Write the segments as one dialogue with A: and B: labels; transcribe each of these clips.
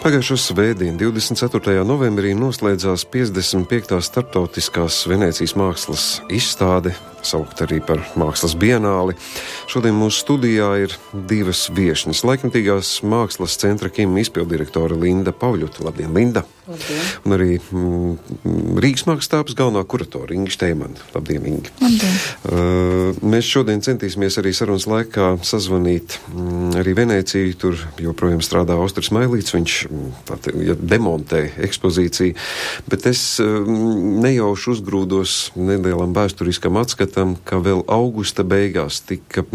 A: Pagājušo svētdienu, 24. novembrī, noslēdzās 55. starptautiskās Venēcijas mākslas izstāde, saukt arī par mākslas bienāli. Šodien mūsu studijā ir divas viešņas. Laikmatīgās mākslas centra Kim izpildirektore Linda Pavļuta. Labdien, Linda!
B: Labdien!
A: Un arī Rīgas mākslas tāpas galvenā kuratora Inga Štēmana. Labdien, Inga!
B: Labdien!
A: Mēs šodien centīsimies arī sarunas laikā sazvanīt arī Venēciju. Tur joprojām strādā Austris Mailīts, viņš demontē ekspozīciju, bet es nejauši uzgrūdos nelielam vēsturiskam atskatam, ka vēl augusta beigās tika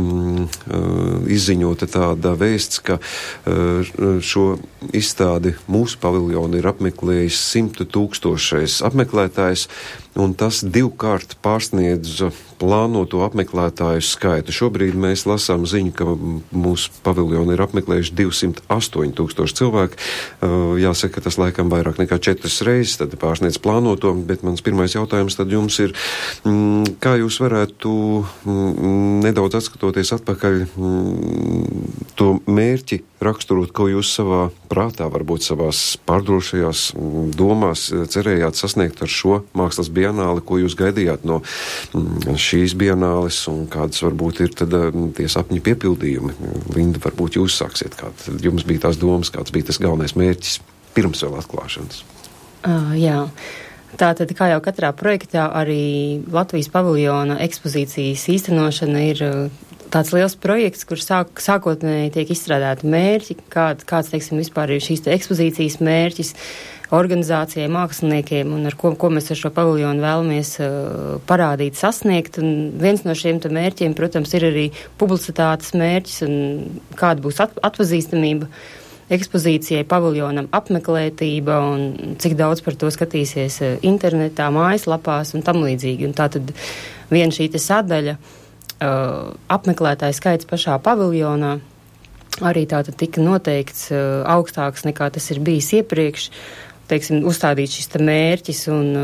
A: izziņota tāda vēsts, ka šo izstādi mūsu paviljonu ir apmeklējis 100 000 apmeklētājs, un tas divkārt pārsniedz plānoto apmeklētāju skaitu. Šobrīd mēs lasām ziņu, ka mūsu paviljonu ir apmeklējuši 208 000 cilvēku. Jāsaka, ka tas laikam vairāk nekā 4 reizes tad pārsniedz plānoto, bet mans pirmais jautājums tad jums ir, kā jūs varētu nedaudz atskatoties atpakaļ to mērķi raksturot, ko jūs savā prātā, varbūt savās pārdrošajās domās cerējāt sasniegt ar šo mākslas bienāli, ko jūs gaidījāt no šīs bienāles un kādas varbūt ir tad tie sapņu piepildījumi. Linda, varbūt jūs sāksiet, kāds jums bija tās domas, kāds bija tas galvenais mērķis pirms vēl atklāšanas?
B: Jā. Tātad, kā jau katrā projektā, arī Latvijas paviljona ekspozīcijas īstenošana ir tāds liels projekts, kur sākotnēji tiek izstrādāti mērķi, kāds, teiksim, vispār ir šīs ekspozīcijas mērķis organizācijai, māksliniekiem un ar ko mēs ar šo paviljonu vēlamies parādīt, sasniegt. Un viens no šiem mērķiem, protams, ir arī publicitātes mērķis un kāda būs atpazīstamība ekspozīcijai, paviljonam, apmeklētība un cik daudz par to skatīsies internetā, mājaslapās un tam līdzīgi. Un tātad viena šī sadaļa apmeklētāju skaits pašā paviljonā arī tātad tika noteikts augstāks nekā tas ir bijis iepriekš. Teiksim, uzstādīt šis mērķis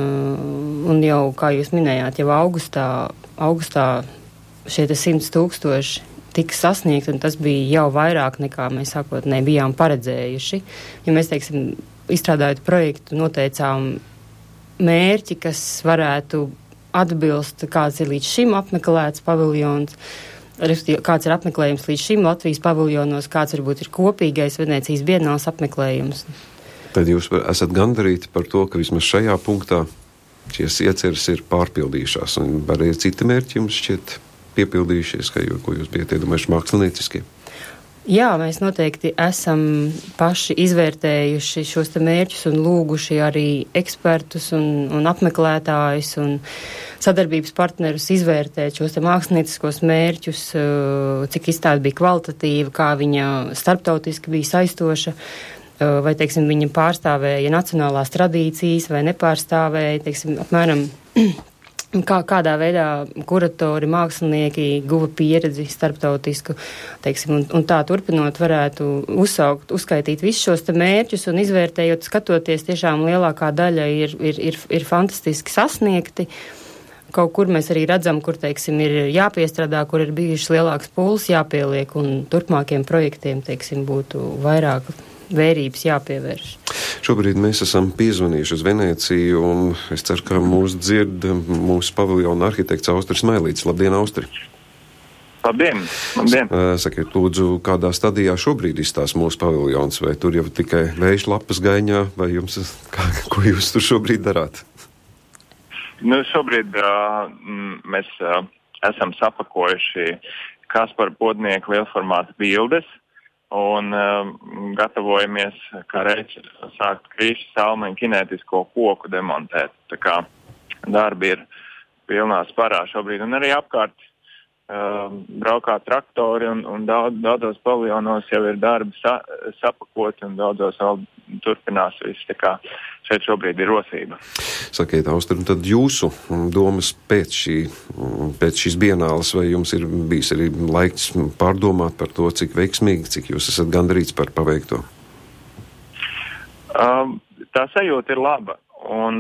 B: un jau, kā jūs minējāt, jau augustā šie 100 000 tika sasniegt, un tas bija jau vairāk nekā mēs sākotnēji bijām paredzējuši. Ja mēs, teiksim, izstrādājot projektu, noteicām mērķi, kas varētu atbilst, kāds ir līdz šim apmeklēts paviljons, kāds ir apmeklējums līdz šim Latvijas paviljonos, kāds varbūt ir kopīgais Venēcijas bienāles apmeklējums.
A: Tad jūs esat gandarīti par to, ka vismaz šajā punktā šīs ieceres ir pārpildījušās, un arī citi mērķi jums šķiet piepildījušies, ko jūs bijat iedomājuši mākslinieciskie?
B: Jā, mēs noteikti esam paši izvērtējuši šos mērķus un lūguši arī ekspertus un apmeklētājus un sadarbības partnerus izvērtēt šos mākslinieckos mērķus, cik izstāde bija kvalitatīva, kā viņa starptautiski bija saistoša, vai, teiksim, viņa pārstāvēja nacionālās tradīcijas vai nepārstāvēja, teiksim, apmēram kādā veidā kuratori, mākslinieki guva pieredzi starptautisku, teiksim, un tā turpinot varētu uzskaitīt visus šos mērķus un izvērtējot, skatoties, tiešām lielākā daļa ir fantastiski sasniegti. Kaut kur mēs arī redzam, kur, teiksim, ir jāpiestrādā, kur ir bijušas lielāks pūles jāpieliek un turpmākiem projektiem, teiksim, būtu vairāk vērības jāpievērš.
A: Šobrīd mēs esam piezvanījuši uz Venēciju, un es ceru, ka mūs dzird mūsu paviljona arhitekts Austris Mailīts. Labdien, Austri!
C: Labdien! Labdien!
A: Sakiet, lūdzu, kādā stadijā šobrīd izstās mūsu paviljons, vai tur jau tikai vējš lapas gaiņā, vai jums, ko jūs tur šobrīd darāt?
C: Nu, šobrīd mēs esam sapakojuši Kaspara Podnieka lielformāta bildes, un gatavojamies, kā reiz, sākt krīšu salmeņu kinētisko koku demontēt. Tā kā darbi ir pilnā sparā šobrīd, un arī apkārt braukā traktori, un daudzos paviljonos jau ir darbi sapakoti, un daudzos vēl turpinās viss. Tā kā šeit šobrīd ir rosība.
A: Sakiet, Austri, tad jūsu domas pēc šīs bienāles, vai jums ir bijis arī laiks pārdomāt par to, cik veiksmīgi, cik jūs esat gandarīts par paveikto?
C: Tā sajūta ir laba, un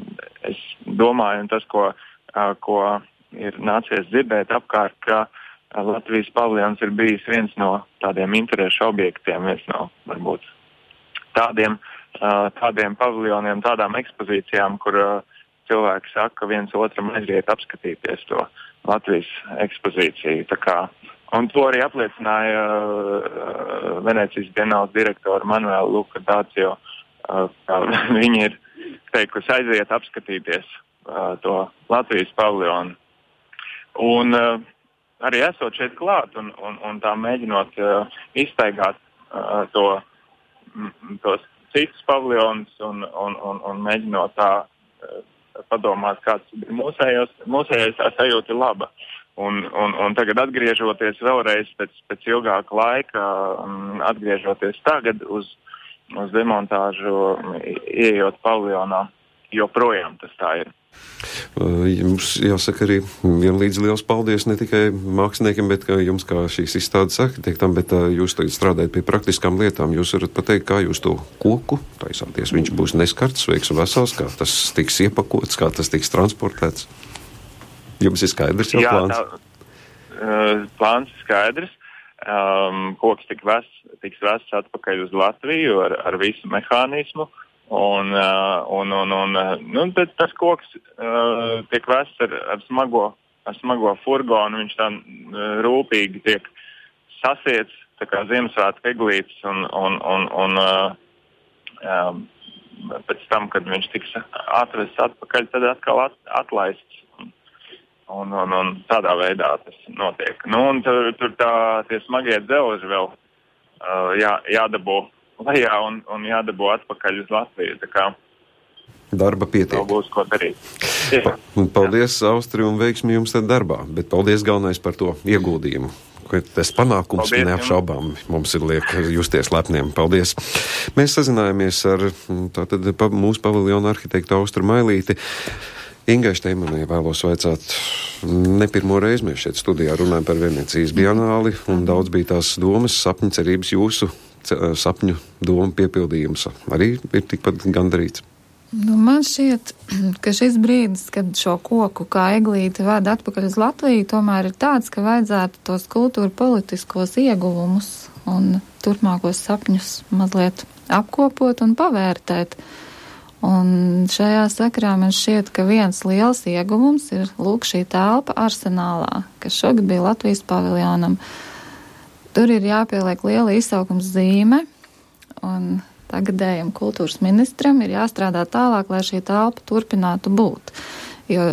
C: es domāju, un tas, ko ir nācies dzirdēt apkārt, ka Latvijas paviljons ir bijis viens no tādiem interešu objektiem, viens no varbūt tādiem paviljoniem, tādām ekspozīcijām, kur cilvēki saka, ka viens otram aiziet apskatīties to Latvijas ekspozīciju. Un to arī apliecināja Venecijas bienāles direktora Manuela Luka Dācio. Viņi ir teikusi aiziet apskatīties to Latvijas paviljonu. Un arī esot šeit klāt un tā mēģinot iztaigāt tos citus paviljonus un mēģinot tā padomāt, kāds ir mūsējais, tā sajūta ir laba. Un tagad atgriežoties vēlreiz pēc ilgāka laika, atgriežoties tagad uz demontāžu, ieejot paviljonā, joprojām tas tā ir.
A: Jums jāsaka arī vienlīdz liels paldies ne tikai māksliniekiem, bet jums kā šīs izstādes arhitektam, bet jūs tagad strādājat pie praktiskām lietām. Jūs varat pateikt, kā jūs to koku taisāties. Viņš būs neskarts, sveiks un vesels, kā tas tiks iepakots, kā tas tiks transportēts. Jums ir skaidrs jau plāns?
C: Plāns ir skaidrs. Koks tiks vests atpakaļ uz Latviju ar visu mehānismu. Bet tas koks tiek vests ar smago furgonu, viņš tā rūpīgi tiek sasiets, tā kā Ziemassvētku eglītes, un pēc tam, kad viņš tiks atvests atpakaļ, tad atkal atlaists. Un tādā veidā tas notiek. Un tur tie smagie dzelži vēl jādabū lejā un jādabū atpakaļ uz Latviju. Tā kā
A: darba pietiek.
C: Būs ko darīt.
A: Paldies, Austri, un veiksmi jums tad darbā. Bet paldies galvenais par to ieguldījumu. Tas panākums neapšaubām mums ir liek justies lepniem. Paldies. Mēs sazinājāmies ar mūsu paviljona arhitektu Austru Mailīti. Ingai Šteimanai vēlos vaicāt, ne pirmo reizi mēs šeit studijā runājam par Venecijas bienāli, un daudz bija tās domas, sapņu cerības, jūsu sapņu domu piepildījums arī ir tikpat gandarīts.
D: Man šķiet, ka šis brīdis, kad šo koku kā eglīti vada atpakaļ uz Latviju, tomēr ir tāds, ka vajadzētu tos kultūra politiskos ieguvumus un turpmākos sapņus mazliet apkopot un pavērtēt. Un šajā sakarā man šķiet, ka viens liels ieguvums ir lūk šī telpa Arsenālā, kas šogad bija Latvijas paviljonam. Tur ir jāpieliek liela izsaukums zīme, un tagadējam kultūras ministram ir jāstrādā tālāk, lai šī telpa turpinātu būt. Jo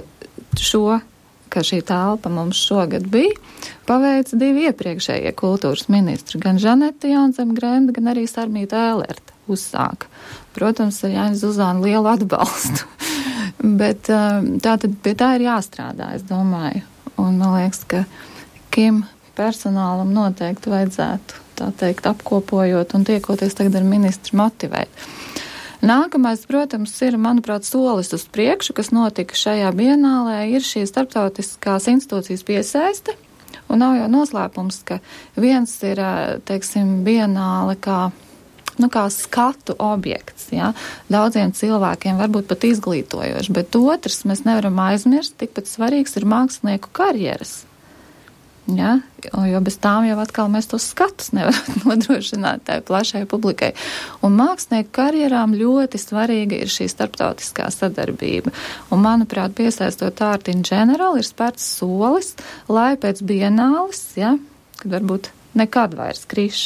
D: ka šī telpa mums šogad bija, paveica 2 iepriekšējie kultūras ministri, gan Žaneta Jaunzeme-Grenda, gan arī Sarmīta Ēlerta uzsāka. Protams, ar Jāņa Zuzānu lielu atbalstu. Bet tātad pie tā ir jāstrādā, es domāju. Un man liekas, ka Kim personālam noteikti vajadzētu, tā teikt, apkopojot un tiekoties tagad ar ministru motivēt. Nākamais, protams, ir, manuprāt, solis uz priekšu, kas notika šajā bienālē, ir šī starptautiskās institūcijas piesaiste. Un nav jau noslēpums, ka viens ir, teiksim, bienāle kā skatu objekts, ja? Daudziem cilvēkiem varbūt pat izglītojoši, bet otrs mēs nevaram aizmirst, tikpat svarīgs ir mākslinieku karjeras. Ja? Jo bez tām jau atkal mēs tos skatus nevaram nodrošināt tai plašai publikai. Un mākslinieku karjerām ļoti svarīga ir šī starptautiskā sadarbība. Un, manuprāt, piesaistot Art in General ir spērts solis, lai pēc bienāles, ja, kad varbūt nekad vairs Krišs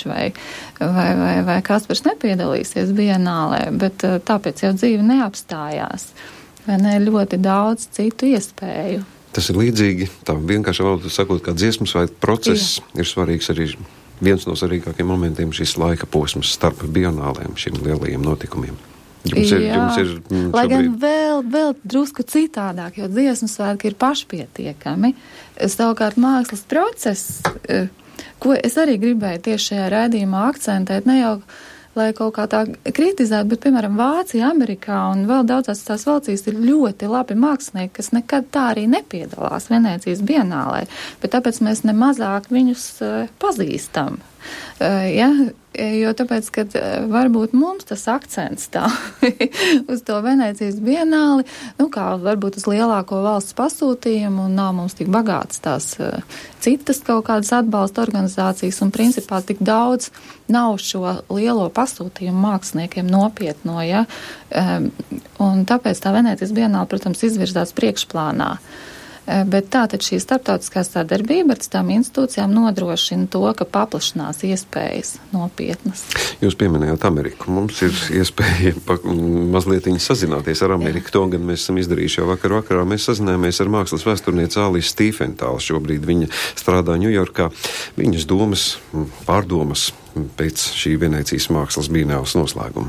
D: vai Kaspars nepiedalīsies bienālē, bet tāpēc jau dzīve neapstājās. Vai ne, ļoti daudz citu iespēju.
A: Tas ir līdzīgi, tā vienkārši valodā sakot, kā dziesmas vai process ir svarīgs arī viens no svarīgākiem momentiem šis laika posms starp bienālēm, šiem lielajiem notikumiem. Jums ir šobrīd...
D: Lai gan vēl drusku citādāk, jo dziesmu svētki ir pašpietiekami. Savukārt mākslas process, ko es arī gribēju tieši šajā raidījumā akcentēt, ne jau, lai kaut kā tā kritizētu, bet, piemēram, Vācija, Amerikā un vēl daudzās tās valstīs ir ļoti labi mākslinieki, kas nekad tā arī nepiedalās Venecijas bienālē, bet tāpēc mēs nemazāk viņus pazīstam. Jo tāpēc, ka varbūt mums tas akcents tā uz to Venēcijas bienāli, kā varbūt uz lielāko valsts pasūtījumu, un nav mums tik bagāts tās citas kaut kādas atbalsta organizācijas, un principā tik daudz nav šo lielo pasūtījumu māksliniekiem nopietno, un tāpēc tā Venēcijas bienāli, protams, izvirzās priekšplānā. Bet tātad šī starptautiskā sadarbība ar tām institūcijām nodrošina to, ka paplašinās iespējas nopietnas.
A: Jūs pieminējāt Ameriku. Mums ir iespēja mazliet sazināties ar Ameriku. To gan mēs esam izdarījuši jau vakarā. Mēs sazinājāmies ar mākslas vēsturnieci Alisu Tīfentālu. Šobrīd viņa strādā Ņujorkā. Viņas domas, pārdomas pēc šī Venēcijas mākslas bienāles noslēguma.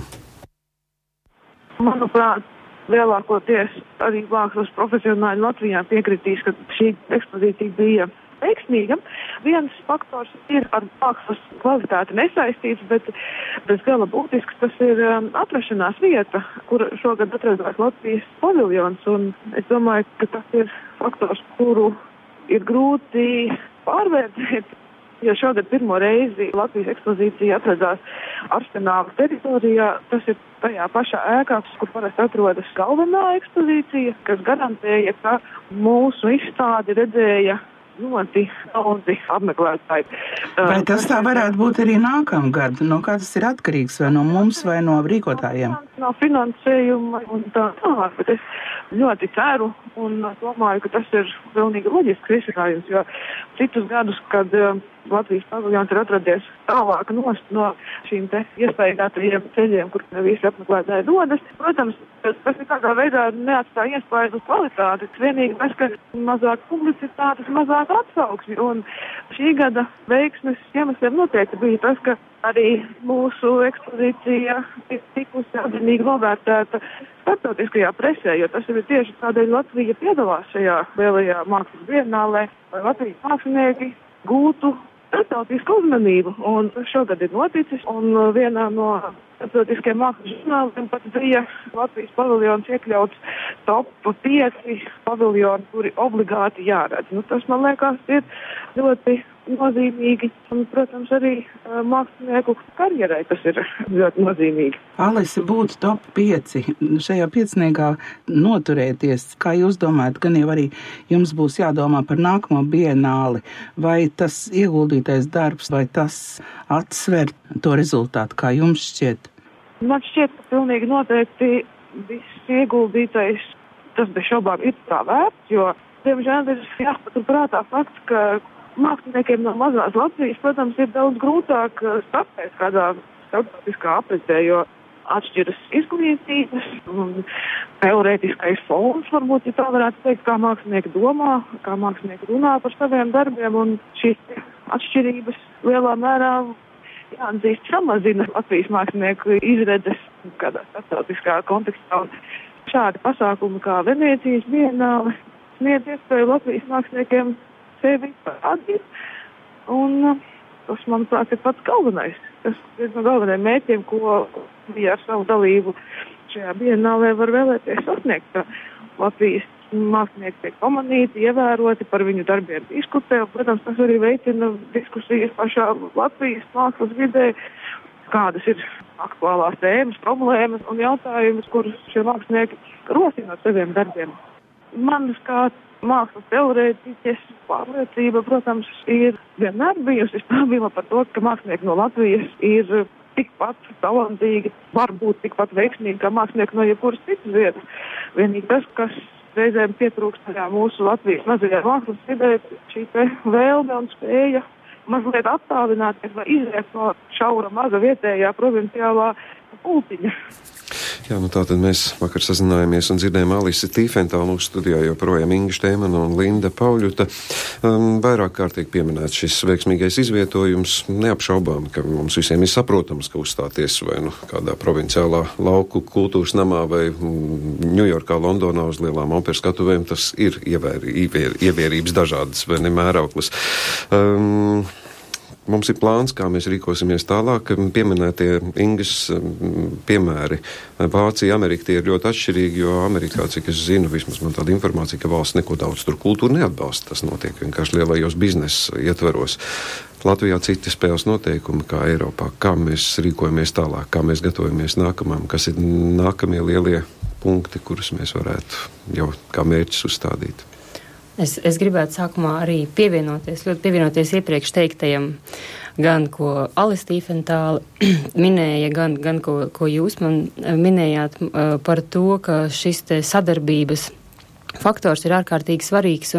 E: Manuprāt, lielākoties arī mākslas profesionāļi Latvijā piekritīs, ka šī ekspozīcija bija veiksmīga. Viens faktors ir ar mākslas kvalitāti nesaistīts, bet bez gala būtisks tas ir atrašanās vieta, kur šogad atradās Latvijas paviljons. Un es domāju, ka tas ir faktors, kuru ir grūti pārvērtēt. Jo šogad pirmo reizi Latvijas ekspozīcija atradās Arsenāla teritorijā. Tas ir tajā pašā ēkā, kur parasti atrodas galvenā ekspozīcija, kas garantēja, ka mūsu izstādi redzēja ļoti daudzi apmeklētāji.
F: Vai tas tā varētu būt arī nākamgad? No kā tas ir atkarīgs? Vai no mums, vai no rīkotājiem?
E: No finansējuma un tā tālāk, bet es ļoti ceru un domāju, ka tas ir pilnīgi loģisks risinājums, jo citus gadus, kad Latvijas paviljons ir atradies tālāk nost no šīm te iespējātajiem ceļiem, kur visi apmeklētāji dodas. Protams, tas ir tādā veidā neatstāja iespēju uz kvalitāti. Vienīgi tas, ka mazāk publicitātes, mazāk atsauksmi. Un šī gada veiksmes iemesliem noteikti bija tas, ka arī mūsu ekspozīcija ir tikusi atzinīgi novērtēta starptautiskajā presē, jo tas ir tieši tādēļ Latvija piedalās šajā lielajā mākslas bienālē, lai Latvijas mākslinieki gūtu starptautisku uzmanību, un šogad ir noticis, un vienā no starptautiskajiem mākslas žurnāliem pat bija Latvijas paviljons iekļauts top 5 paviljoni, kuri obligāti jāredz. Tas, man liekas, ir ļoti nozīmīgi, un, protams, arī mākslinieku karjerai tas ir ļoti nozīmīgi.
F: Alise, būtu top 5. Šajā pieciniekā noturēties, kā jūs domājat, gan jau arī jums būs jādomā par nākamo bienāli, vai tas ieguldītais darbs, vai tas atsver to rezultātu, kā jums šķiet?
E: Man šķiet, ka pilnīgi noteikti viss ieguldītais, tas bez šaubām ir tā vērts, jo, diemžēl, ir jāpaturprātā fakts, ka māksliniekiem no mazās Latvijas, protams, ir daudz grūtāk startēt kādā starptautiskā apritē, jo atšķiras izglītības un teorētiskais fons, varbūt, ja tā varētu teikt, kā mākslinieki domā, kā mākslinieki runā par saviem darbiem, un šīs atšķirības lielā mērā jāatzīst samazina Latvijas mākslinieku izredzes kādā starptautiskā kontekstā. Un šādi pasākumi kā Venēcijas bienāle sniedz iespēju Latvijas māksliniekiem sevi parādīt, un tas, manuprāt, ir pats galvenais. Tas ir no galvenajiem mērķiem, ko bija ar savu dalību šajā bienālē var vēlēties sasniegt, ka Latvijas mākslinieki tiek pamanīti, ievēroti, par viņu darbiem diskutē, un, protams, tas arī veicina diskusijas pašā Latvijas mākslas vidē, kādas ir aktuālās tēmas, problēmas un jautājumus, kurus šie mākslinieki rosina ar saviem darbiem. Manas kā mākslas teorētiķes pārliecība, protams, ir vienmēr bijusi stabila par to, ka mākslinieki no Latvijas ir tikpat talantīgi, varbūt tikpat veiksmīgi kā mākslinieki no jebkuras citas vietas. Vienīgi tas, kas reizēm pietrūkst tajā mūsu Latvijas mazajā mākslas vidē, šī te vēlme un spēja mazliet attālināties vai iziet no šaura maza vietējā provinciālā pultiņa.
A: Jā, tātad mēs vakar sazinājāmies un dzirdējām Alisi Tīfentālu, mūsu studijā joprojām Inga Štēmana un Linda Pauļuta. Vairāk kārtīgi pieminēts šis veiksmīgais izvietojums. Neapšaubām, ka mums visiem ir saprotams, ka uzstāties vai kādā provinciālā lauku kultūras namā vai Ņujorkā, Londonā uz lielām operas skatuvēm, tas ir ievērības dažādas vai nemērauklas. Mums ir plāns, kā mēs rīkosimies tālāk. Pieminētie Ingas piemēri Vācija, Amerika, tie ir ļoti atšķirīgi, jo Amerikā, cik es zinu, vismaz man tāda informācija, ka valsts neko daudz tur kultūru neatbalsta. Tas notiek vienkārši lielajos biznesa ietvaros. Latvijā citi spēles noteikumi kā Eiropā, kā mēs rīkojamies tālāk, kā mēs gatavojamies nākamajam, kas ir nākamie lielie punkti, kurus mēs varētu jau kā mērķis uzstādīt.
B: Es gribētu sākumā arī pievienoties iepriekš teiktajam, gan ko Alis Tīfentāle minēja, gan ko jūs man minējāt par to, ka šis te sadarbības faktors ir ārkārtīgi svarīgs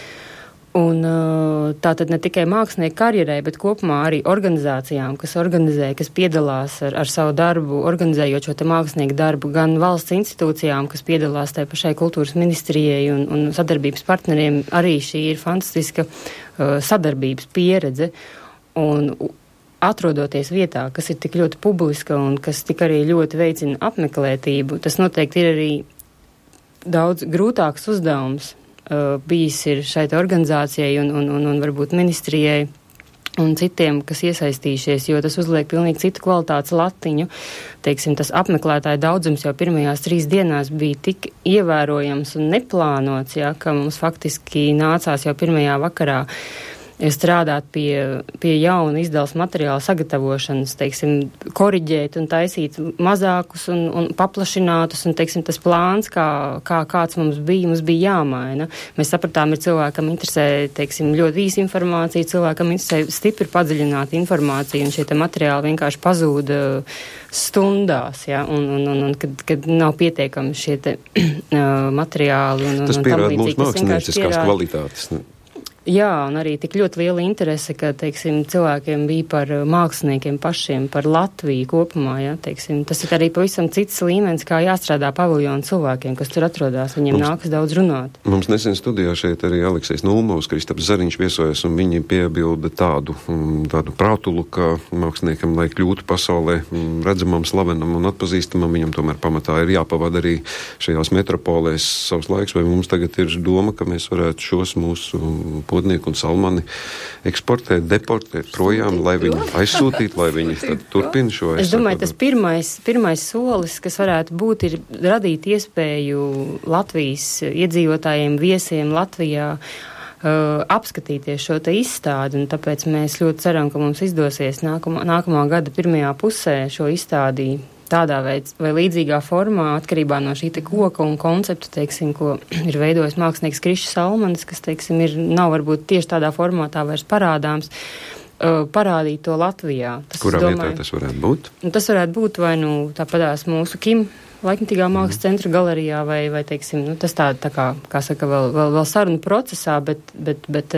B: un tā tad ne tikai mākslinieku karjerai, bet kopumā arī organizācijām, kas organizē, kas piedalās ar savu darbu, organizējot šo te mākslinieku darbu, gan valsts institūcijām, kas piedalās tai pašai kultūras ministrijai un sadarbības partneriem, arī šī ir fantastiska sadarbības pieredze. Un atrodoties vietā, kas ir tik ļoti publiska un kas tik arī ļoti veicina apmeklētību, tas noteikti ir arī daudz grūtāks uzdevums bijis ir šai organizācijai un varbūt ministrijai un citiem, kas iesaistījušies, jo tas uzliek pilnīgi citu kvalitātes latiņu. Teiksim, tas apmeklētāju daudzums jau pirmajās 3 dienās bija tik ievērojams un neplānots, ka mums faktiski nācās jau pirmajā vakarā strādāt pie jauna izdevuma materiāla sagatavošanas, teiksim, koriģēt un taisīt mazākus un paplašinātus, un, teiksim, tas plāns, kāds mums bija jāmaina. Mēs sapratām, ir cilvēkam interesē, teiksim, ļoti īsa informācija, cilvēkam interesē stipri padziļināta informācija, un šie te materiāli vienkārši pazūda stundās, un kad nav pietiekami šie te materiāli.
A: Tas pierāda mūsu mākslinieckās kvalitātes.
B: Jā, un arī tik ļoti liela interese, ka, teiksim, cilvēkiem bija par māksliniekiem pašiem, par Latviju kopumā, teiksim. Tas ir arī pavisam cits līmenis, kā jāstrādā paviljonu cilvēkiem, kas tur atrodas. Viņiem nākas daudz runāt.
A: Mums nesen studijā šeit arī Aleksejs Nulmovs, Kristaps Zariņš viesojas, un viņi piebilda tādu prātulu, ka māksliniekam, lai kļūtu pasaulē redzamam, slavenam un atpazīstamam, viņam tomēr pamatā ir jāpavada arī šajās metropolēs savs laiks, vai mums tagad ir doma, ka mēs varētu šos mūsu Podnieku un Salmani eksportēt, deportēt projām, lai viņi aizsūtītu, lai viņi tad turpina šo aizsardzību.
B: Es domāju, tas pirmais solis, kas varētu būt, ir radīt iespēju Latvijas iedzīvotājiem, viesiem Latvijā apskatīties šo te izstādi, un tāpēc mēs ļoti ceram, ka mums izdosies nākamā gada pirmajā pusē šo izstādi tādā veidā vai līdzīgā formā, atkarībā no šī te koka un konceptu, teiksim, ko ir veidojis mākslinieks Krišs Salmanis, kas, teiksim, nav varbūt tieši tādā formātā vairs parādāms, parādīt to Latvijā.
A: Kurā vietā tas varētu būt?
B: Tas varētu būt vai tāpatās mūsu Kim laikmetīgā mākslas centra galerijā vai teiksim, tas tā kā saka, vēl sarunu procesā, bet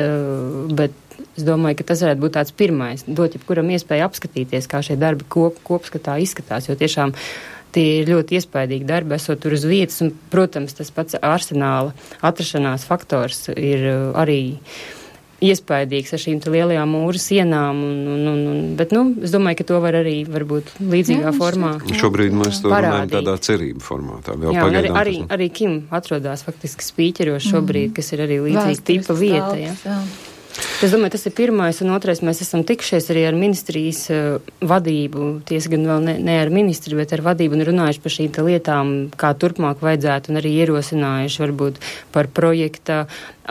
B: es domāju, ka tas varētu būt tāds pirmais, dot jebkuram iespēju apskatīties, kā šie darbi kopskatā izskatās, jo tiešām tie ir ļoti iespaidīgi darbi, esot tur uz vietas, un, protams, tas pats arsenāla atrašanās faktors ir arī iespaidīgs ar šīm lielajām mūru sienām, bet, es domāju, ka to var arī, varbūt, līdzīgā formā
A: šobrīd mēs to runājam tādā cerību formātā. Vēl pagaidām.
B: Arī Kim atrodās faktiski spīķeros šobrīd, kas ir arī līdzīga tipa vieta, jā. Es domāju, tas ir pirmais, un otrais, mēs esam tikšies arī ar ministrijas vadību, tiesa gan vēl ne ar ministri, bet ar vadību un runājuši par šīm lietām, kā turpmāk vajadzētu, un arī ierosinājuši varbūt par projekta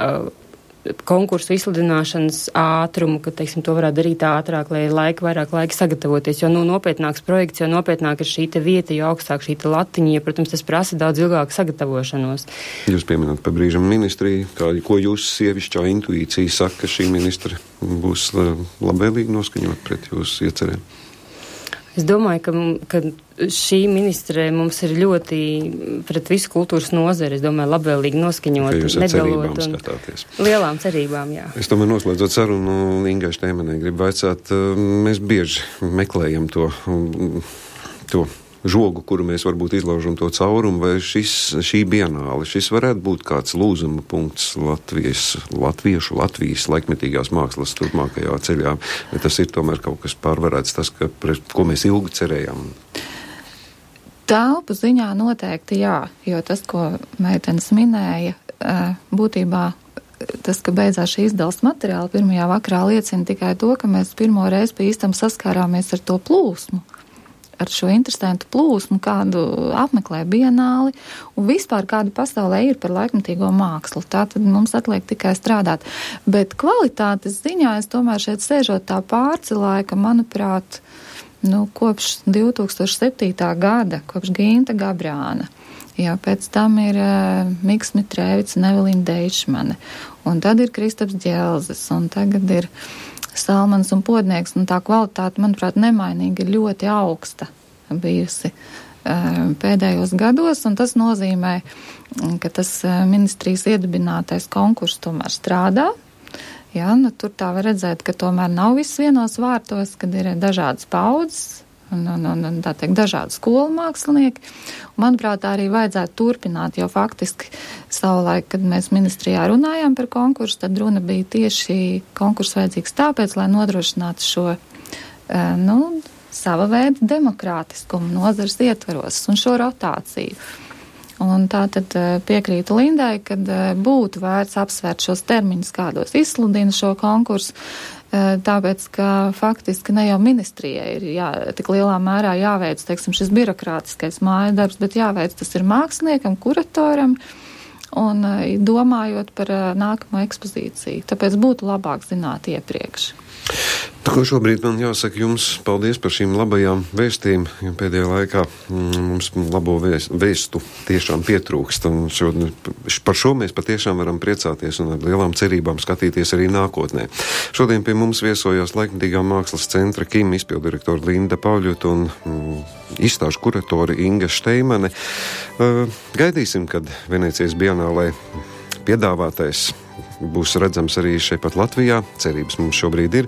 B: konkursu izsludināšanas ātrumu, ka, teiksim, to varētu darīt ātrāk, lai vairāk laika sagatavoties, jo, nopietnāks projekts, jo nopietnāk ir šī te vieta, jo augstāk šī te latiņa, ja, protams, tas prasa daudz ilgāku sagatavošanos.
A: Jūs pieminat pa brīžam ministriju, ko jūs sievišķā intuīcija saka, ka šī ministra būs labvēlīgi noskaņot pret jūsu iecerēm?
B: Es domāju, ka šī ministre mums ir ļoti pret visu kultūras nozari, es domāju, labvēlīgi noskaņot, negalot un lielām cerībām, jā.
A: Es tomēr noslēdzot sarunu, Ingai Šteimanai gribu vaicāt, mēs bieži meklējam to žogu, kuru mēs varbūt izlaužam to caurumu, vai šī bienāle, šis varētu būt kāds lūzuma punkts Latvijas laikmetīgās mākslas turpmākajā ceļā, vai tas ir tomēr kaut kas pārvarēts, tas, ko mēs ilgi cerējām?
D: Telpu ziņā noteikti jā, jo tas, ko meitenes minēja, būtībā tas, ka beidzās šī izdevuma materiāla pirmajā vakarā, liecina tikai to, ka mēs pirmo reizi pie īstam saskārāmies ar to plūsmu. ar šo interesantu plūsmu, kādu apmeklē bienāli un vispār kādu pasaulē ir par laikmatīgo mākslu. Tā tad mums atliek tikai strādāt. Bet kvalitātes ziņā es tomēr šeit sēžot tā pārcilāja, ka, manuprāt, kopš 2007. gada, kopš Ginta Gabrāna, jā, pēc tam ir Miks Mitrēvics un Evelīna Deičmane, un tad ir Kristaps Ģelzes, un tagad ir Salmans un Podnieks, un tā kvalitāte, manuprāt, nemainīgi ir ļoti augsta bijusi pēdējos gados, un tas nozīmē, ka tas ministrijas iedibinātais konkurss tomēr strādā. Jā, tur tā var redzēt, ka tomēr nav viss vienos vārtos, kad ir dažādas paudzes, un tā teikt, dažādi skolu mākslinieki. Manuprāt, tā arī vajadzētu turpināt, jo faktiski savulaik, kad mēs ministrijā runājām par konkursu, tad runa bija tieši konkursu vajadzīgs tāpēc, lai nodrošinātu šo, sava veida demokrātiskumu nozares ietvaros un šo rotāciju. Un tā tad piekrītu Lindai, kad būtu vērts apsvērt šos termiņus, kādos izsludina šo konkursu, tāpēc, ka faktiski ne jau ministrijai ir tik lielā mērā jāveic, teiksim, šis birokrātiskais māja darbs, bet jāveic tas ir māksliniekam, kuratoram un domājot par nākamo ekspozīciju. Tāpēc būtu labāk zināt iepriekš.
A: Ko šobrīd man jāsaka jums paldies par šīm labajām vēstīm, jo pēdējā laikā mums labo vēstu tiešām pietrūkst, un par šo mēs patiešām varam priecāties un ar lielām cerībām skatīties arī nākotnē. Šodien pie mums viesojās Laikmatīgā mākslas centra KIM izpildirektora Linda Pauļuta un izstāžu kuratori Inga Šteimane. Gaidīsim, kad Venecijas bienālē piedāvātais būs redzams arī šeit pat Latvijā. Cerības mums šobrīd ir.